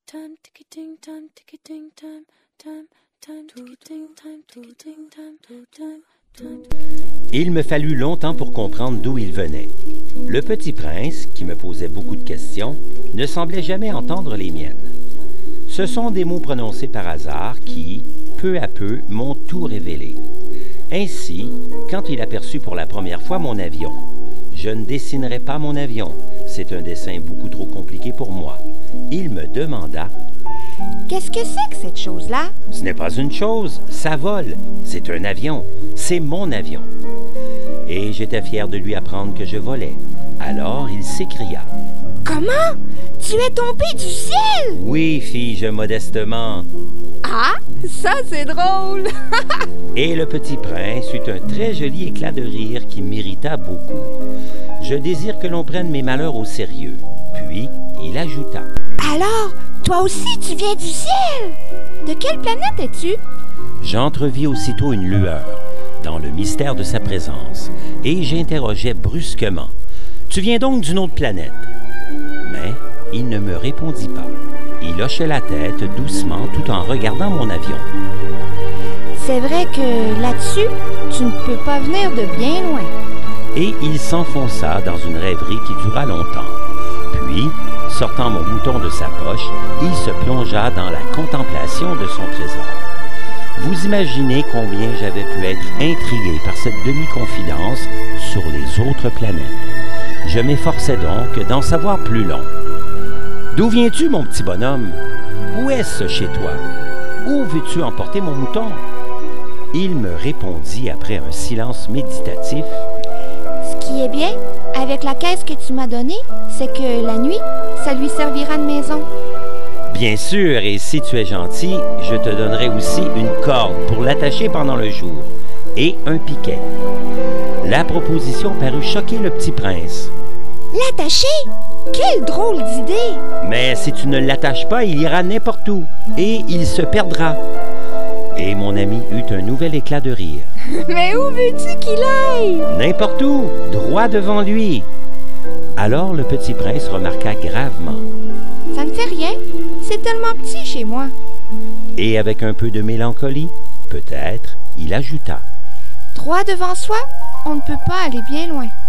Time ticketing, time ticketing, time ticketing, time ticketing, time. Il me fallut longtemps pour comprendre d'où il venait. Le petit prince, qui me posait beaucoup de questions, ne semblait jamais entendre les miennes. Ce sont des mots prononcés par hasard qui, peu à peu, m'ont tout révélé. Ainsi, quand il aperçut pour la première fois mon avion, je ne dessinerai pas mon avion, c'est un dessin beaucoup trop compliqué pour moi. Il me demanda « Qu'est-ce que c'est que cette chose-là? » Ce n'est pas une chose, ça vole, c'est un avion, c'est mon avion. Et j'étais fier de lui apprendre que je volais. Alors il s'écria « Comment? Tu es tombé du ciel? » »« Oui, fis-je modestement. » »« Ah, ça c'est drôle! » Et le petit prince eut un très joli éclat de rire qui m'irrita beaucoup. Je désire que l'on prenne mes malheurs au sérieux. Puis il ajouta « Alors, toi aussi tu viens du ciel? De quelle planète es-tu? » J'entrevis aussitôt une lueur dans le mystère de sa présence, et j'interrogeai brusquement « Tu viens donc d'une autre planète? » Mais il ne me répondit pas. Il hochait la tête doucement tout en regardant mon avion. « C'est vrai que là-dessus, tu ne peux pas venir de bien loin. » Et il s'enfonça dans une rêverie qui dura longtemps. Puis, sortant mon mouton de sa poche, il se plongea dans la contemplation de son trésor. Vous imaginez combien j'avais pu être intrigué par cette demi-confidence sur les autres planètes. Je m'efforçais donc d'en savoir plus long. « D'où viens-tu, mon petit bonhomme? Où est-ce chez toi? Où veux-tu emporter mon mouton? » Il me répondit après un silence méditatif. « Ce qui est bien avec la caisse que tu m'as donnée, c'est que la nuit, ça lui servira de maison. » Bien sûr, et si tu es gentil, je te donnerai aussi une corde pour l'attacher pendant le jour, et un piquet. La proposition parut choquer le petit prince. L'attacher? Quelle drôle d'idée! Mais si tu ne l'attaches pas, il ira n'importe où, et il se perdra. Et mon ami eut un nouvel éclat de rire. Mais où veux-tu qu'il aille? N'importe où, droit devant lui. Alors le petit prince remarqua gravement. Ça ne fait rien, c'est tellement petit chez moi. Et avec un peu de mélancolie, peut-être, il ajouta. Droit devant soi, on ne peut pas aller bien loin.